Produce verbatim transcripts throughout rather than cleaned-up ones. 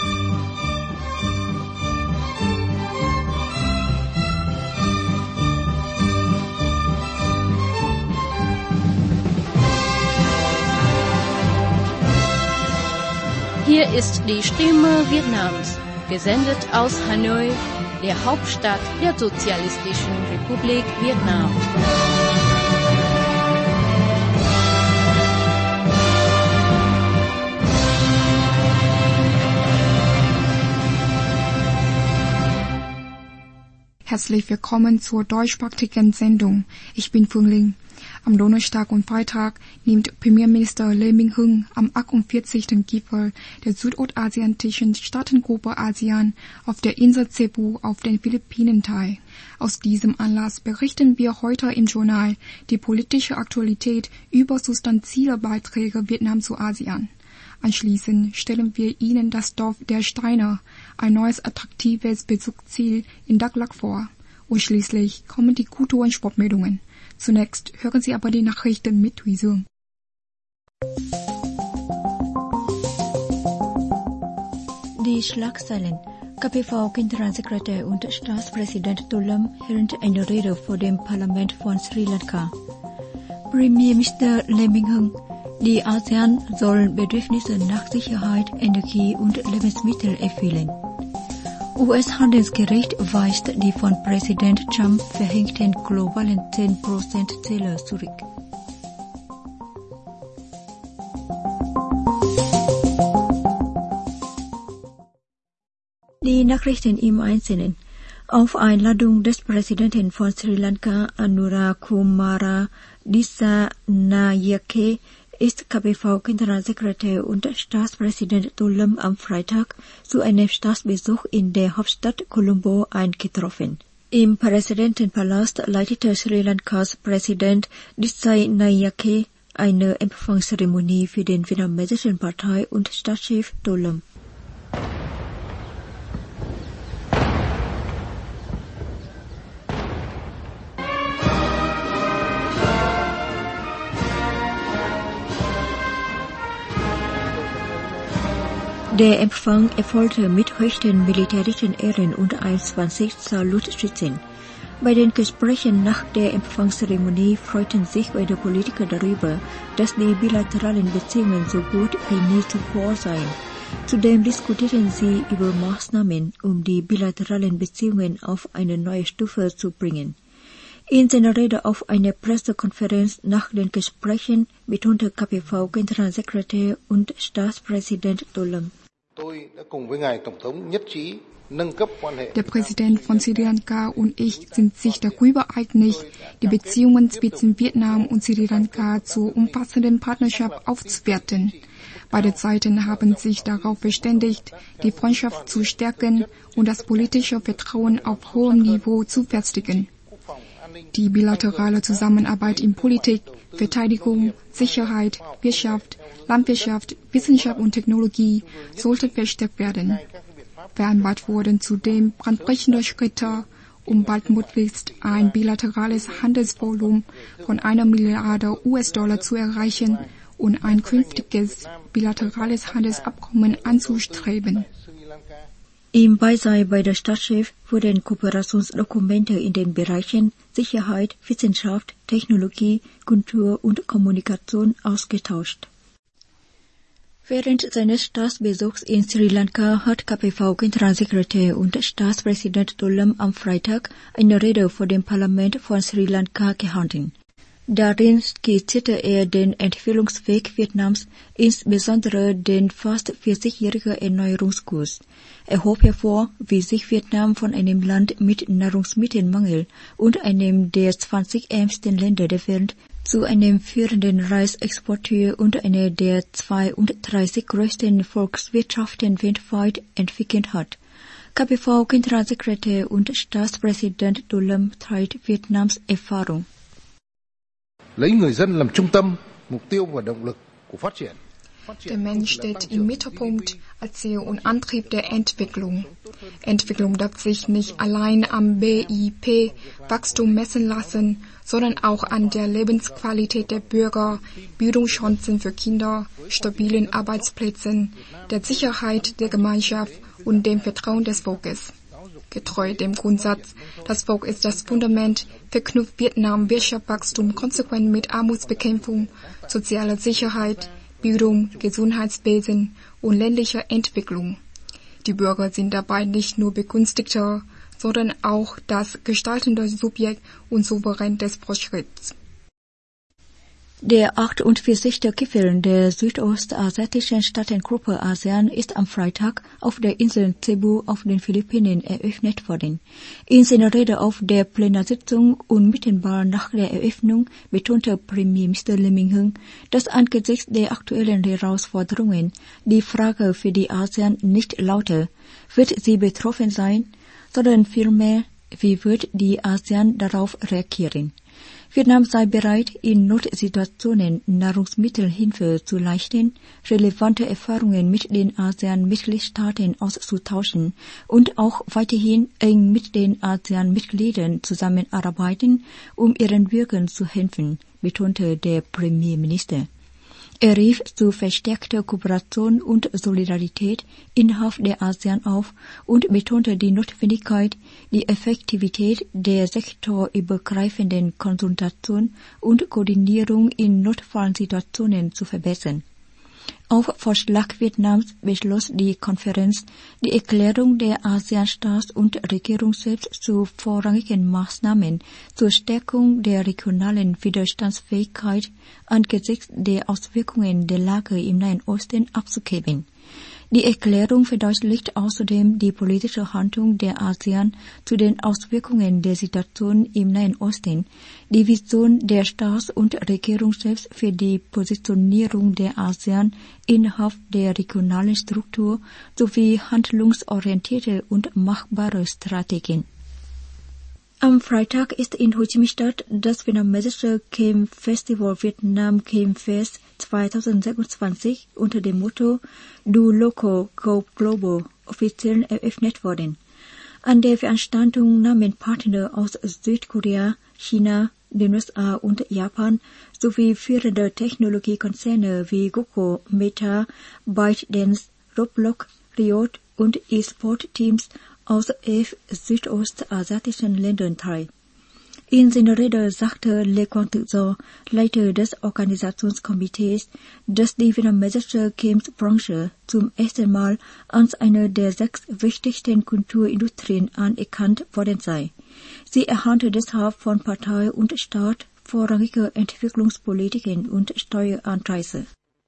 Hier ist die Stimme Vietnams, gesendet aus Hanoi, der Hauptstadt der Sozialistischen Republik Vietnam. Herzlich willkommen zur deutschsprachigen Sendung. Ich bin Phương Linh. Am Donnerstag und Freitag nimmt Premierminister Lee Minh-Hung am achtundvierzigsten Gipfel der südostasiatischen Staatengruppe ASEAN auf der Insel Cebu auf den Philippinen teil. Aus diesem Anlass berichten wir heute im Journal die politische Aktualität über substanzielle Beiträge Vietnams zu ASEAN. Anschließend stellen wir Ihnen das Dorf der Steiner, ein neues attraktives Besuchsziel in Dak Lak vor. Und schließlich kommen die Kultur- und Sportmeldungen. Zunächst hören Sie aber die Nachrichten mit Thuy Dương. Die Schlagzeilen. K P V-Generalsekretär und Staatspräsident Toulam hält eine Rede vor dem Parlament von Sri Lanka. Premierminister Lee Minh-Hung. Die ASEAN sollen Bedürfnisse nach Sicherheit, Energie und Lebensmitteln erfüllen. U S-Handelsgericht weist die von Präsident Trump verhängten globalen zehn Prozent Zölle zurück. Die Nachrichten im Einzelnen. Auf Einladung des Präsidenten von Sri Lanka, Anura Kumara Dissanayake, ist K P V-Generalsekretär und Staatspräsident Toulam am Freitag zu einem Staatsbesuch in der Hauptstadt Colombo eingetroffen. Im Präsidentenpalast leitete Sri Lankas Präsident Dissanayake eine Empfangszeremonie für den vietnamesischen Partei- und Staatschef Toulam. Der Empfang erfolgte mit höchsten militärischen Ehren und einundzwanzig Salutschützen. Bei den Gesprächen nach der Empfangszeremonie freuten sich beide Politiker darüber, dass die bilateralen Beziehungen so gut wie nie zuvor seien. Zudem diskutierten sie über Maßnahmen, um die bilateralen Beziehungen auf eine neue Stufe zu bringen. In seiner Rede auf einer Pressekonferenz nach den Gesprächen betonte K P V-Generalsekretär und Staatspräsident Toulam. Der Präsident von Sri Lanka und ich sind sich darüber einig, die Beziehungen zwischen Vietnam und Sri Lanka zur umfassenden Partnerschaft aufzuwerten. Beide Seiten haben sich darauf verständigt, die Freundschaft zu stärken und das politische Vertrauen auf hohem Niveau zu festigen. Die bilaterale Zusammenarbeit in Politik, Verteidigung, Sicherheit, Wirtschaft, Landwirtschaft, Wissenschaft und Technologie sollte verstärkt werden. Vereinbart wurden zudem bahnbrechende Schritte, um baldmöglichst ein bilaterales Handelsvolumen von einer Milliarde U S-Dollar zu erreichen und ein künftiges bilaterales Handelsabkommen anzustreben. Im Beisein beider Staatschefs wurden Kooperationsdokumente in den Bereichen Sicherheit, Wissenschaft, Technologie, Kultur und Kommunikation ausgetauscht. Während seines Staatsbesuchs in Sri Lanka hat K P V-Generalsekretär und Staatspräsident Toulam am Freitag eine Rede vor dem Parlament von Sri Lanka gehalten. Darin skizzierte er den Entwicklungsweg Vietnams, insbesondere den fast vierzigjährigen Erneuerungskurs. Er hob hervor, wie sich Vietnam von einem Land mit Nahrungsmittelmangel und einem der zwanzig ärmsten Länder der Welt zu einem führenden Reisexporteur und einer der zweiunddreißig größten Volkswirtschaften weltweit entwickelt hat. K P V-Generalsekretär und Staatspräsident Toulam teilt Vietnams Erfahrung. Der Mensch steht im Mittelpunkt als Ziel und Antrieb der Entwicklung. Entwicklung darf sich nicht allein am B I P-Wachstum messen lassen, sondern auch an der Lebensqualität der Bürger, Bildungschancen für Kinder, stabilen Arbeitsplätzen, der Sicherheit der Gemeinschaft und dem Vertrauen des Volkes. Getreu dem Grundsatz, das Volk ist das Fundament, verknüpft Vietnam Wirtschaftswachstum konsequent mit Armutsbekämpfung, sozialer Sicherheit, Bildung, Gesundheitswesen und ländlicher Entwicklung. Die Bürger sind dabei nicht nur Begünstigter, sondern auch das gestaltende Subjekt und Souverän des Fortschritts. Der achtundvierzigste Gipfel der südostasiatischen Staatengruppe ASEAN ist am Freitag auf der Insel Cebu auf den Philippinen eröffnet worden. In seiner Rede auf der Plenarsitzung unmittelbar nach der Eröffnung betonte Premierminister Lee Min-hyung, dass angesichts der aktuellen Herausforderungen die Frage für die ASEAN nicht laute, wird sie betroffen sein, sondern vielmehr, wie wird die ASEAN darauf reagieren. Vietnam sei bereit, in Notsituationen Nahrungsmittelhilfe zu leisten, relevante Erfahrungen mit den ASEAN-Mitgliedstaaten auszutauschen und auch weiterhin eng mit den ASEAN-Mitgliedern zusammenarbeiten, um ihren Bürgern zu helfen, betonte der Premierminister. Er rief zu verstärkter Kooperation und Solidarität innerhalb der ASEAN auf und betonte die Notwendigkeit, die Effektivität der sektorübergreifenden Konsultation und Koordinierung in Notfallsituationen zu verbessern. Auf Vorschlag Vietnams beschloss die Konferenz die Erklärung der ASEAN-Staats- und Regierungschefs zu vorrangigen Maßnahmen zur Stärkung der regionalen Widerstandsfähigkeit angesichts der Auswirkungen der Lage im Nahen Osten abzugeben. Die Erklärung verdeutlicht außerdem die politische Haltung der ASEAN zu den Auswirkungen der Situation im Nahen Osten, die Vision der Staats- und Regierungschefs für die Positionierung der ASEAN innerhalb der regionalen Struktur sowie handlungsorientierte und machbare Strategien. Am Freitag ist in Ho Chi Minh Stadt das vietnamesische Game Festival Vietnam Game Fest zweitausendsechsundzwanzig unter dem Motto Do Local, Go Global offiziell eröffnet worden. An der Veranstaltung nahmen Partner aus Südkorea, China, den U S A und Japan sowie führende Technologiekonzerne wie Google, Meta, ByteDance, Roblox, Riot und E-Sport-Teams aus elf südostasiatischen Ländern teil. In seiner Rede sagte Lê Quang Tự Do, Leiter des Organisationskomitees, dass die vietnamesische Games-Branche zum ersten Mal als eine der sechs wichtigsten Kulturindustrien anerkannt worden sei. Sie erhalte deshalb von Partei und Staat vorrangige Entwicklungspolitiken und Steueranreize.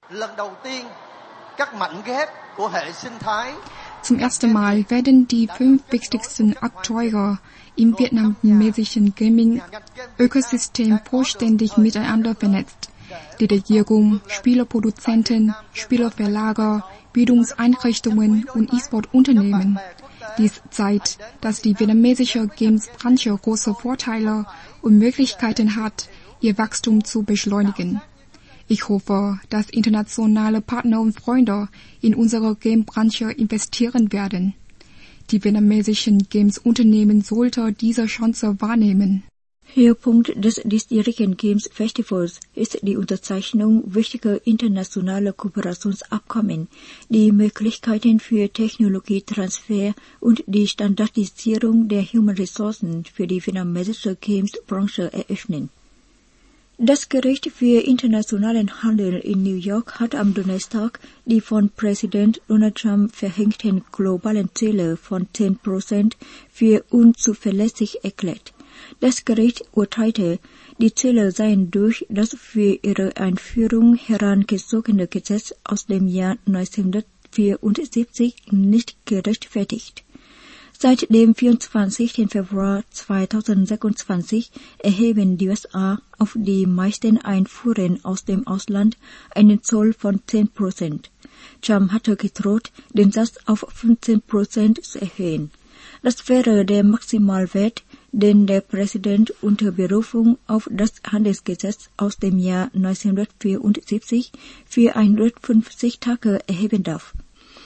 Zum ersten Mal werden die fünf wichtigsten Akteure im vietnamesischen Gaming-Ökosystem vollständig miteinander vernetzt. Die Regierung, Spieleproduzenten, Spieleverlage, Bildungseinrichtungen und E-Sport-Unternehmen. Dies zeigt, dass die vietnamesische Games-Branche große Vorteile und Möglichkeiten hat, ihr Wachstum zu beschleunigen. Ich hoffe, dass internationale Partner und Freunde in unsere Game-Branche investieren werden. Die vietnamesischen Games-Unternehmen sollten diese Chance wahrnehmen. Höhepunkt des diesjährigen Games Festivals ist die Unterzeichnung wichtiger internationaler Kooperationsabkommen, die Möglichkeiten für Technologietransfer und die Standardisierung der Human Ressourcen für die vietnamesische Games-Branche eröffnen. Das Gericht für internationalen Handel in New York hat am Donnerstag die von Präsident Donald Trump verhängten globalen Ziele von zehn Prozent für unzuverlässig erklärt. Das Gericht urteilte, die Ziele seien durch das für ihre Einführung herangezogene Gesetz aus dem Jahr neunzehnhundertvierundsiebzig nicht gerechtfertigt. Seit dem vierundzwanzigsten Februar zweitausendsechsundzwanzig erheben die U S A auf die meisten Einfuhren aus dem Ausland einen Zoll von zehn Prozent. Trump hatte gedroht, den Satz auf fünfzehn Prozent zu erhöhen. Das wäre der Maximalwert, den der Präsident unter Berufung auf das Handelsgesetz aus dem Jahr neunzehnhundertvierundsiebzig für hundertfünfzig Tage erheben darf.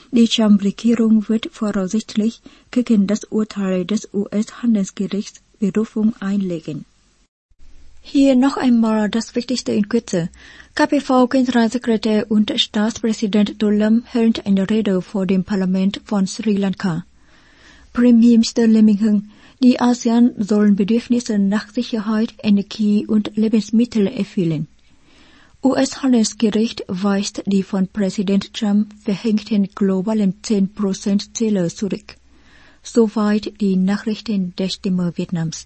Die Trump-Regierung wird voraussichtlich gegen das Urteil des U S-Handelsgerichts Berufung einlegen. Hier noch einmal das Wichtigste in Kürze. K P V-Generalsekretär und Staatspräsident Dhulam hält eine Rede vor dem Parlament von Sri Lanka. Premierminister Lee Min-hyng, die ASEAN sollen Bedürfnisse nach Sicherheit, Energie und Lebensmitteln erfüllen. U S-Handelsgericht weist die von Präsident Trump verhängten globalen zehn Prozent Ziele zurück. Soweit die Nachrichten der Stimme Vietnams.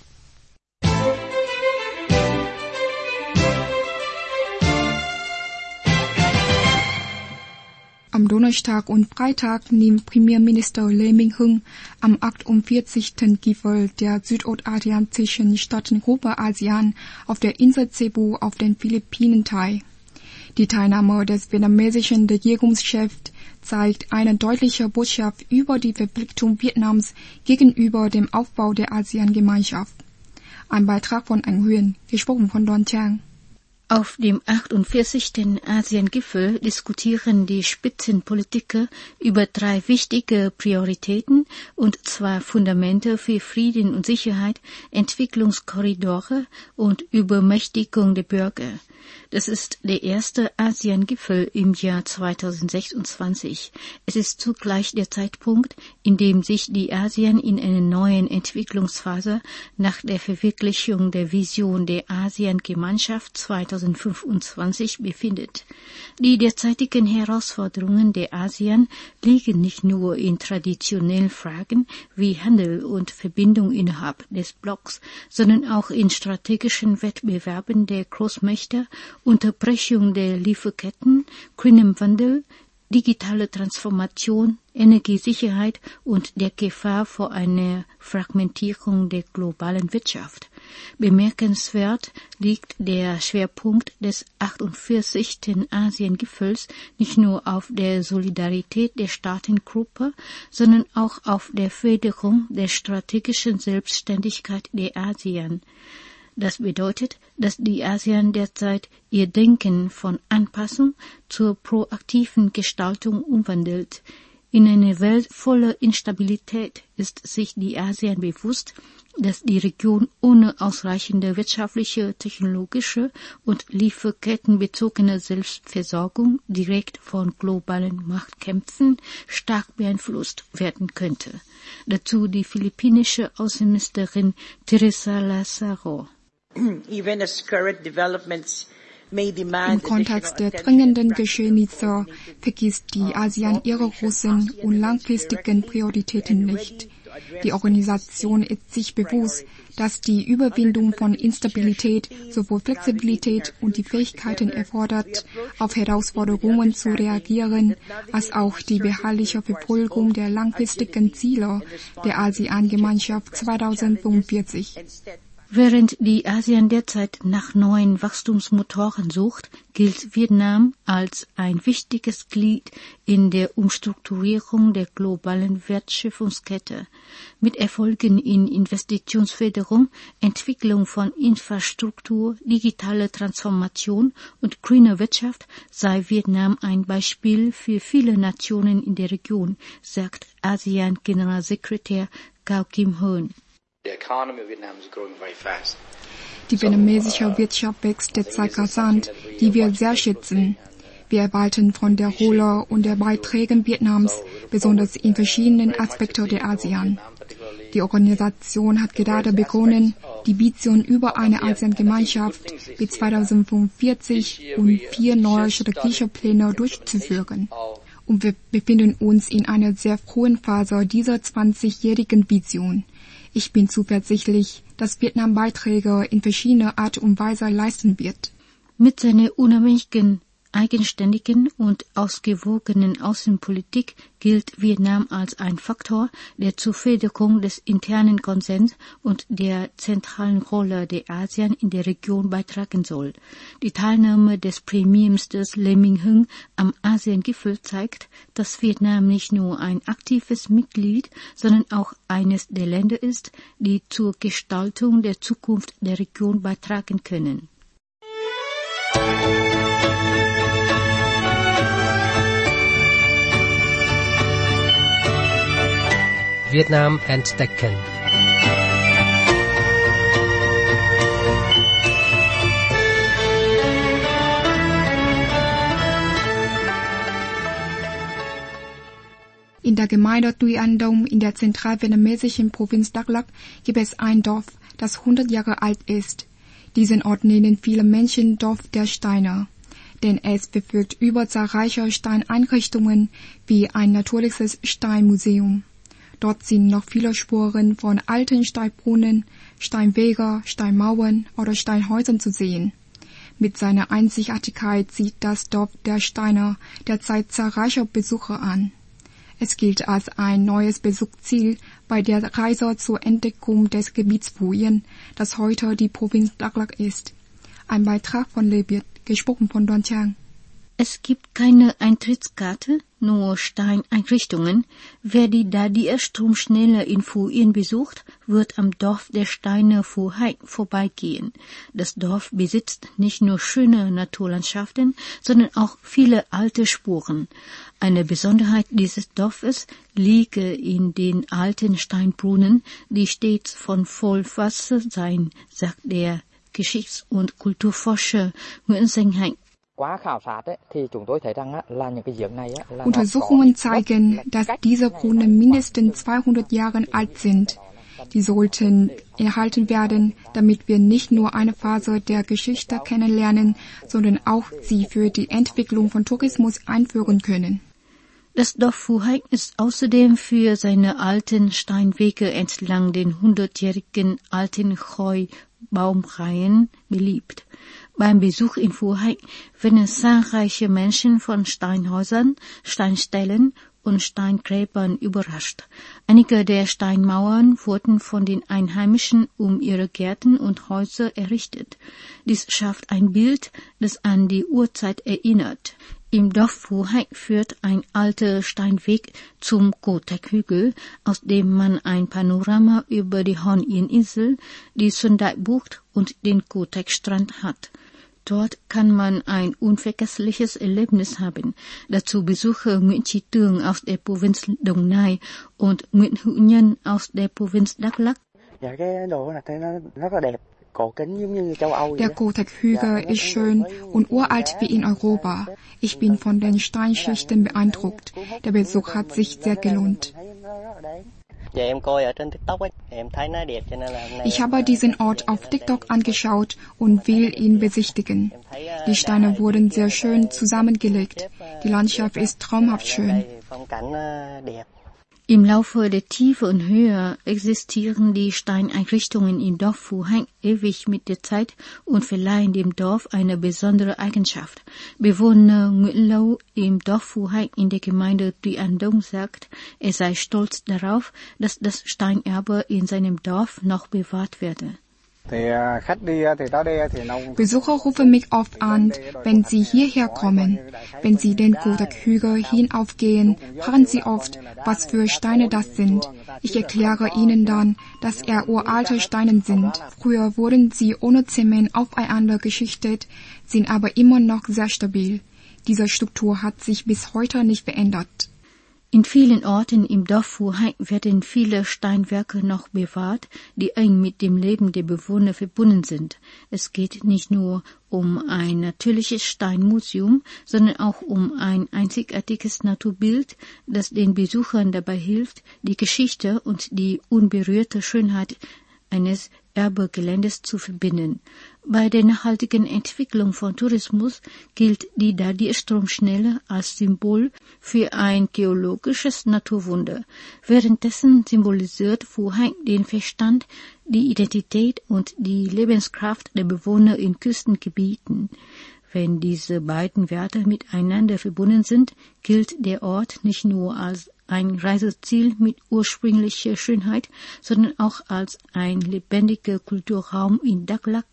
Am Donnerstag und Freitag nimmt Premierminister Lee Min-hyng am achtundvierzigsten Gipfel der südostasiatischen Staatengruppe ASEAN auf der Insel Cebu auf den Philippinen teil. Die Teilnahme des vietnamesischen Regierungschefs zeigt eine deutliche Botschaft über die Verpflichtung Vietnams gegenüber dem Aufbau der ASEAN-Gemeinschaft. Ein Beitrag von Anh Huyên, gesprochen von Don Chang. Auf dem achtundvierzigsten ASEAN-Gipfel diskutieren die Spitzenpolitiker über drei wichtige Prioritäten, und zwar Fundamente für Frieden und Sicherheit, Entwicklungskorridore und Übermächtigung der Bürger. Das ist der erste ASEAN-Gipfel im Jahr zweitausendsechsundzwanzig. Es ist zugleich der Zeitpunkt, in dem sich die ASEAN in einer neuen Entwicklungsphase nach der Verwirklichung der Vision der ASEAN-Gemeinschaft zweitausendfünfundzwanzig befindet. Die derzeitigen Herausforderungen der ASEAN liegen nicht nur in traditionellen Fragen wie Handel und Verbindung innerhalb des Blocks, sondern auch in strategischen Wettbewerben der Großmächte, Unterbrechung der Lieferketten, grünem Wandel, digitale Transformation, Energiesicherheit und der Gefahr vor einer Fragmentierung der globalen Wirtschaft. Bemerkenswert liegt der Schwerpunkt des achtundvierzigsten ASEAN-Gipfels nicht nur auf der Solidarität der Staatengruppe, sondern auch auf der Förderung der strategischen Selbstständigkeit der ASEAN. Das bedeutet, dass die ASEAN derzeit ihr Denken von Anpassung zur proaktiven Gestaltung umwandelt. In einer Welt voller Instabilität ist sich die ASEAN bewusst, dass die Region ohne ausreichende wirtschaftliche, technologische und lieferkettenbezogene Selbstversorgung direkt von globalen Machtkämpfen stark beeinflusst werden könnte. Dazu die philippinische Außenministerin Teresa Lazaro. Im Kontext der dringenden Geschehnisse vergisst die ASEAN ihre großen und langfristigen Prioritäten nicht. Die Organisation ist sich bewusst, dass die Überwindung von Instabilität sowohl Flexibilität und die Fähigkeiten erfordert, auf Herausforderungen zu reagieren, als auch die beharrliche Verfolgung der langfristigen Ziele der ASEAN-Gemeinschaft zweitausendfünfundvierzig. Während die ASEAN derzeit nach neuen Wachstumsmotoren sucht, gilt Vietnam als ein wichtiges Glied in der Umstrukturierung der globalen Wertschöpfungskette. Mit Erfolgen in Investitionsförderung, Entwicklung von Infrastruktur, digitaler Transformation und grüner Wirtschaft sei Vietnam ein Beispiel für viele Nationen in der Region, sagt ASEAN-Generalsekretär Cao Kim Hoon. Die vietnamesische Wirtschaft wächst derzeit rasant, die wir sehr schätzen. Wir erwarten von der Rolle und der Beiträge Vietnams, besonders in verschiedenen Aspekten der ASEAN. Die Organisation hat gerade begonnen, die Vision über eine ASEAN-Gemeinschaft bis zweitausendfünfundvierzig und vier neue strategische Pläne durchzuführen. Und wir befinden uns in einer sehr frühen Phase dieser zwanzigjährigen Vision. Ich bin zuversichtlich, dass Vietnam Beiträge in verschiedener Art und Weise leisten wird. Mit seiner unabhängigen, eigenständigen und ausgewogenen Außenpolitik gilt Vietnam als ein Faktor, der zur Förderung des internen Konsens und der zentralen Rolle der ASEAN in der Region beitragen soll. Die Teilnahme des Premierministers Lee Min-hyng am ASEAN-Gipfel zeigt, dass Vietnam nicht nur ein aktives Mitglied, sondern auch eines der Länder ist, die zur Gestaltung der Zukunft der Region beitragen können. Vietnam entdecken. In der Gemeinde Tuy An Dong in der zentralvietnamesischen Provinz Đắk Lắk gibt es ein Dorf, das hundert Jahre alt ist. Diesen Ort nennen viele Menschen Dorf der Steine, denn es verfügt über zahlreiche Steineinrichtungen wie ein natürliches Steinmuseum. Dort sind noch viele Spuren von alten Steinbrunnen, Steinwege, Steinmauern oder Steinhäusern zu sehen. Mit seiner Einzigartigkeit zieht das Dorf der Steine derzeit zahlreiche Besucher an. Es gilt als ein neues Besuchsziel bei der Reise zur Entdeckung des Gebiets Phu Yen, das heute die Provinz Đắk Lắk ist. Ein Beitrag von Lebiet, gesprochen von Don Chang. Es gibt keine Eintrittskarte, nur Steineinrichtungen. Wer die Dadi-Stromschnelle in Phu Yen besucht, wird am Dorf der Steine Phu Hai vorbeigehen. Das Dorf besitzt nicht nur schöne Naturlandschaften, sondern auch viele alte Spuren. Eine Besonderheit dieses Dorfes liege in den alten Steinbrunnen, die stets von Vollwasser seien, sagt der Geschichts- und Kulturforscher Nguyễn Danh Hạnh. Untersuchungen zeigen, dass diese Brunnen mindestens zweihundert Jahre alt sind. Die sollten erhalten werden, damit wir nicht nur eine Phase der Geschichte kennenlernen, sondern auch sie für die Entwicklung von Tourismus einführen können. Das Dorf Phu Hai ist außerdem für seine alten Steinwege entlang den hundertjährigen alten Heu-Baumreihen beliebt. Beim Besuch in Phu Hai werden zahlreiche Menschen von Steinhäusern, Steinstellen und Steingräbern überrascht. Einige der Steinmauern wurden von den Einheimischen um ihre Gärten und Häuser errichtet. Dies schafft ein Bild, das an die Urzeit erinnert. Im Dorf Phu Hai führt ein alter Steinweg zum Co Thach-Hügel, aus dem man ein Panorama über die Hon Yen-Insel, die Xuân Đại-Bucht und den Co Thach-Strand hat. Dort kann man ein unvergessliches Erlebnis haben. Dazu besuche Nguyễn Chí Tường aus der Provinz Đồng Nai und Nguyễn Hữu Nhân aus der Provinz Đắk Lắk. Der Co Thach-Hügel ist schön und uralt wie in Europa. Ich bin von den Steinschichten beeindruckt. Der Besuch hat sich sehr gelohnt. Ich habe diesen Ort auf TikTok angeschaut und will ihn besichtigen. Die Steine wurden sehr schön zusammengelegt. Die Landschaft ist traumhaft schön. Im Laufe der Tiefe und Höhe existieren die Steineinrichtungen im Dorf Phu Hai ewig mit der Zeit und verleihen dem Dorf eine besondere Eigenschaft. Bewohner Nguyễn Lâu im Dorf Phu Hai in der Gemeinde Tuy An Dong sagt, er sei stolz darauf, dass das Steinerbe in seinem Dorf noch bewahrt werde. Besucher rufen mich oft an, wenn sie hierher kommen. Wenn sie den Co Thach-Hügel hinaufgehen, fragen sie oft, was für Steine das sind. Ich erkläre ihnen dann, dass er uralte Steine sind. Früher wurden sie ohne Zement aufeinander geschichtet, sind aber immer noch sehr stabil. Diese Struktur hat sich bis heute nicht verändert. In vielen Orten im Dorf Phu Hai werden viele Steinwerke noch bewahrt, die eng mit dem Leben der Bewohner verbunden sind. Es geht nicht nur um ein natürliches Steinmuseum, sondern auch um ein einzigartiges Naturbild, das den Besuchern dabei hilft, die Geschichte und die unberührte Schönheit eines Erbegeländes zu verbinden. Bei der nachhaltigen Entwicklung von Tourismus gilt die Dadi-Stromschnelle als Symbol für ein geologisches Naturwunder. Währenddessen symbolisiert Phu Hai den Verstand, die Identität und die Lebenskraft der Bewohner in Küstengebieten. Wenn diese beiden Werte miteinander verbunden sind, gilt der Ort nicht nur als ein Reiseziel mit ursprünglicher Schönheit, sondern auch als ein lebendiger Kulturraum in Đắk Lắk.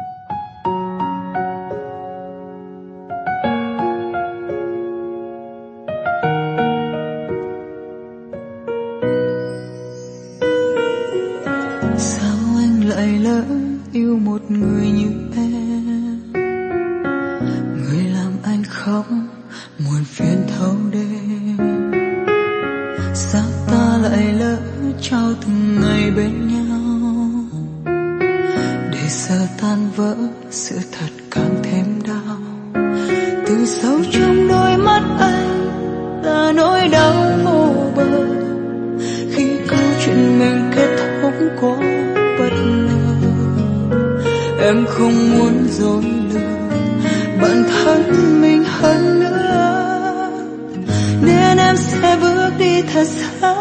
Sao anh lại lỡ yêu một người như em, người làm anh khóc muộn phiền thâu đêm. Sao ta lại lỡ trao từng ngày bên nhau, để giờ tan vỡ sự thật càng thêm đau. Từ sâu trong đôi mắt anh là nỗi đau vô bờ, khi câu chuyện mình kết thúc quá bất ngờ. Em không muốn dối lừa bản thân mình hơn nữa, nên em sẽ bước đi thật xa.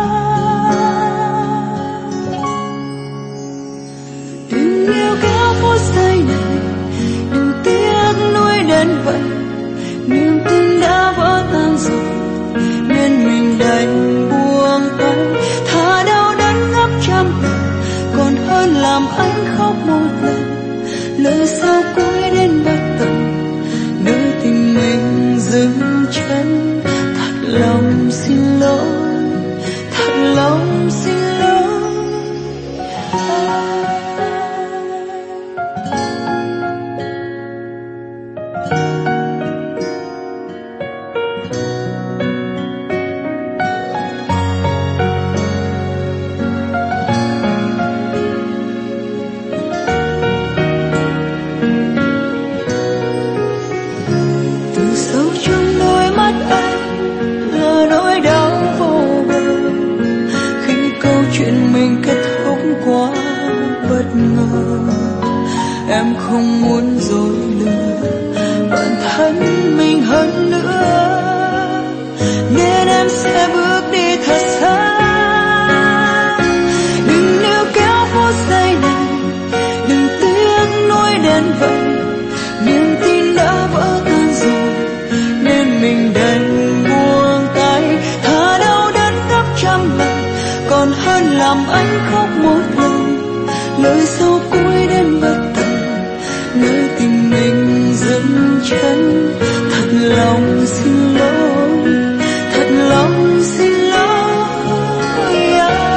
Đừng níu kéo phút giây này, đừng tiếc nuối đến vậy. Niềm tin đã vỡ tan rồi nên mình đành buông tay. Thà đau đớn gấp trăm lần còn hơn làm anh khóc một lần. Lời sau cuối đến bất tận, nơi tình mình dừng chân. Thật lòng xin lỗi, thật lòng xin lỗi. Em không muốn dối lừa bản thân mình hơn nữa, nên em sẽ bước đi thật xa. Đừng níu kéo phút giây này, đừng tiếc nuối đến vậy. Niềm tin đã vỡ tan rồi nên mình đành buông tay. Thà đau đớn gấp trăm lần còn hơn làm anh khóc một lần. Lời sau cuối đến bất tận, nơi tình mình dừng chân. Thật lòng xin lỗi, thật lòng xin lỗi. Yeah.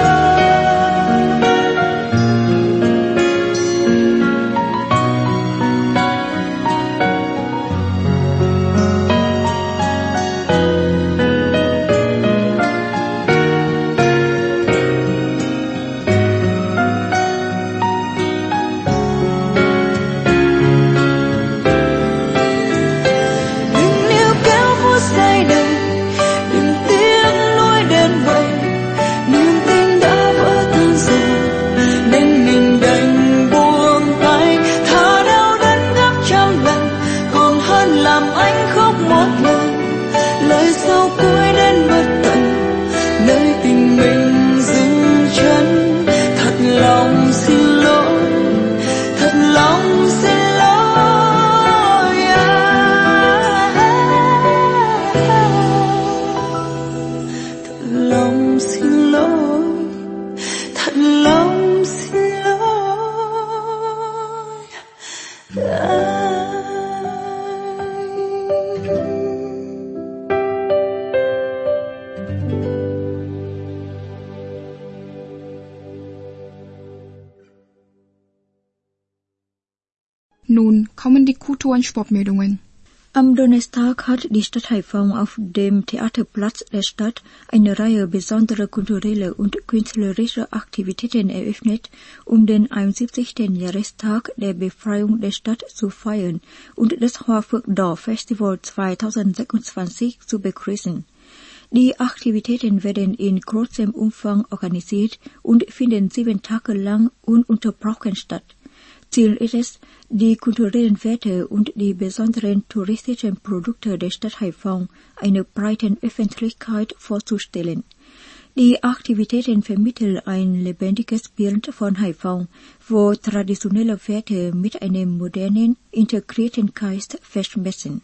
Nun kommen die Kultur- und Sportmeldungen. Am Donnerstag hat die Stadt Haiphong auf dem Theaterplatz der Stadt eine Reihe besonderer kultureller und künstlerischer Aktivitäten eröffnet, um den einundsiebzigsten Jahrestag der Befreiung der Stadt zu feiern und das Hoa-Phượng-Đỏ-Festival zweitausendsechsundzwanzig zu begrüßen. Die Aktivitäten werden in großem Umfang organisiert und finden sieben Tage lang ununterbrochen statt. Ziel ist es, die kulturellen Werte und die besonderen touristischen Produkte der Stadt Haiphong einer breiten Öffentlichkeit vorzustellen. Die Aktivitäten vermitteln ein lebendiges Bild von Haiphong, wo traditionelle Werte mit einem modernen, integrierten Geist verschmelzen.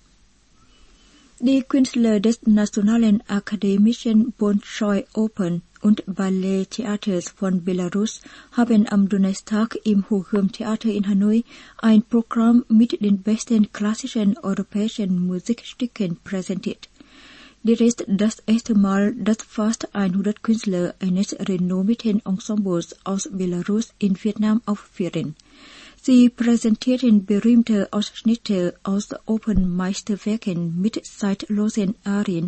Die Künstler des Nationalen Akademischen Bolschoi Open und Balletttheaters von Belarus haben am Donnerstag im Hochheim-Theater in Hanoi ein Programm mit den besten klassischen europäischen Musikstücken präsentiert. Dies ist das erste Mal, dass fast hundert Künstler eines renommierten Ensembles aus Belarus in Vietnam aufführen. Sie präsentierten berühmte Ausschnitte aus Opernmeisterwerken mit zeitlosen Arien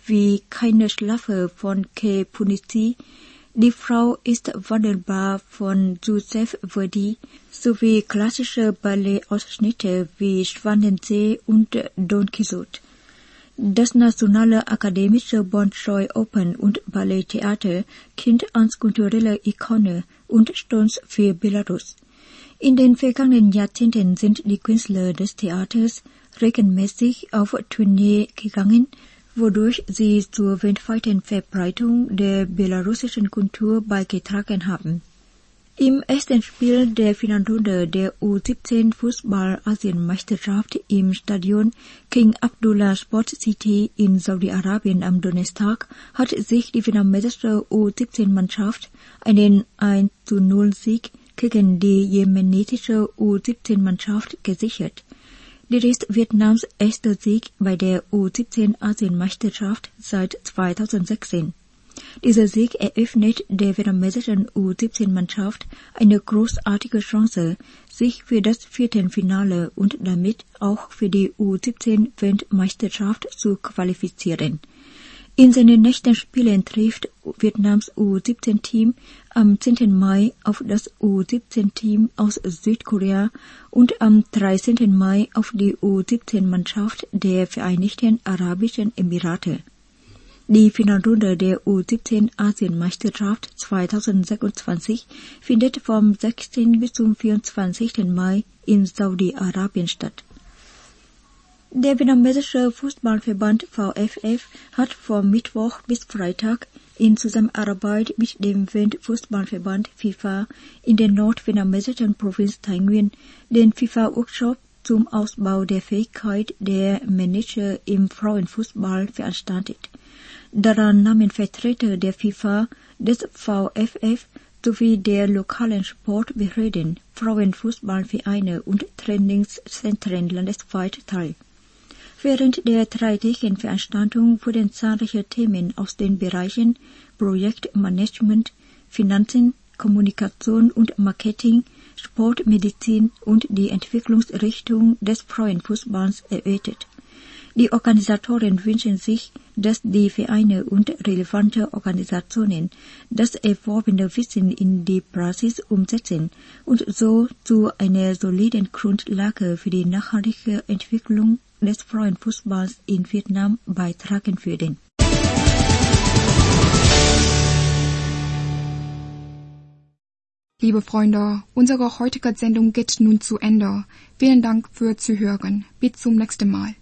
wie Keine Schlafe von K. Punisi, Die Frau ist wandelbar von Joseph Verdi sowie klassische Ballet-Ausschnitte wie Schwanensee und Don Quixote. Das Nationale Akademische Bolschoi Open und Balletttheater kennt als kulturelle Ikone und Stolz für Belarus. In den vergangenen Jahrzehnten sind die Künstler des Theaters regelmäßig auf Tournee gegangen, wodurch sie zur weltweiten Verbreitung der belarussischen Kultur beigetragen haben. Im ersten Spiel der Finalrunde der U siebzehn Fußball-Asienmeisterschaft im Stadion King Abdullah Sport City in Saudi-Arabien am Donnerstag hat sich die vietnamesische U siebzehn-Mannschaft einen eins zu null Sieg gegen die jemenitische U siebzehn-Mannschaft gesichert. Dies ist Vietnams erster Sieg bei der U siebzehn Asienmeisterschaft seit zweitausendsechzehn. Dieser Sieg eröffnet der vietnamesischen U siebzehn-Mannschaft eine großartige Chance, sich für das Viertelfinale und damit auch für die U siebzehn-Weltmeisterschaft zu qualifizieren. In seinen nächsten Spielen trifft Vietnams U siebzehn-Team am zehnten Mai auf das U siebzehn-Team aus Südkorea und am dreizehnten Mai auf die U siebzehn-Mannschaft der Vereinigten Arabischen Emirate. Die Finalrunde der U siebzehn Asienmeisterschaft zweitausendsechsundzwanzig findet vom sechsten bis zum vierundzwanzigsten Mai in Saudi-Arabien statt. Der vietnamesische Fußballverband V F F hat vom Mittwoch bis Freitag in Zusammenarbeit mit dem Weltfußballverband FIFA in der nordvietnamesischen Provinz Thái Nguyên den FIFA-Workshop zum Ausbau der Fähigkeit der Manager im Frauenfußball veranstaltet. Daran nahmen Vertreter der FIFA, des V F F sowie der lokalen Sportbehörden, Frauenfußballvereine und Trainingszentren landesweit teil. Während der dreitägigen Veranstaltung wurden zahlreiche Themen aus den Bereichen Projektmanagement, Finanzen, Kommunikation und Marketing, Sportmedizin und die Entwicklungsrichtung des Frauenfußballs erörtert. Die Organisatoren wünschen sich, dass die Vereine und relevante Organisationen das erworbene Wissen in die Praxis umsetzen und so zu einer soliden Grundlage für die nachhaltige Entwicklung des Frauenfußballs in Vietnam beitragen würden. Liebe Freunde, unsere heutige Sendung geht nun zu Ende. Vielen Dank für Zuhören. Bis zum nächsten Mal.